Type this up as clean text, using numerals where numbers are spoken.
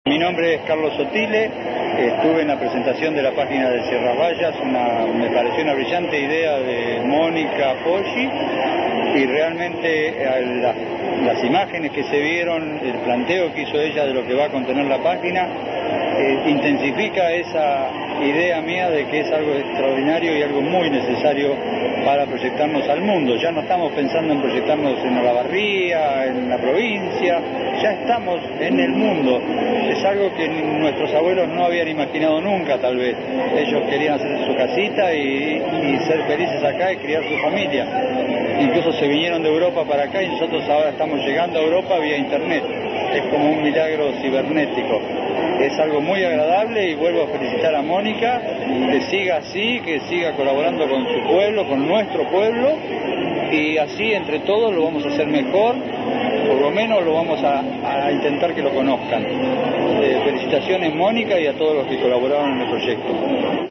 Mi nombre es Carlos Sotile, estuve en la presentación de la página de Sierras Vallas, me pareció una brillante idea de Mónica Poggi y realmente las imágenes que se vieron, el planteo que hizo ella de lo que va a contener la página, intensifica esa idea mía de que es algo extraordinario y algo muy necesario para proyectarnos al mundo. Ya no estamos pensando en proyectarnos en Olavarría, en la provincia, ya estamos en el mundo. Es algo que nuestros abuelos no habían imaginado nunca, tal vez. Ellos querían hacer su casita y ser felices acá y criar su familia. Incluso se vinieron de Europa para acá y nosotros ahora estamos llegando a Europa vía internet. Es como un milagro cibernético. Es algo muy agradable y vuelvo a felicitar a Mónica, que siga así, que siga colaborando con su pueblo, con nuestro pueblo, y así entre todos lo vamos a hacer mejor, por lo menos lo vamos a intentar que lo conozcan. Felicitaciones Mónica y a todos los que colaboraron en el proyecto.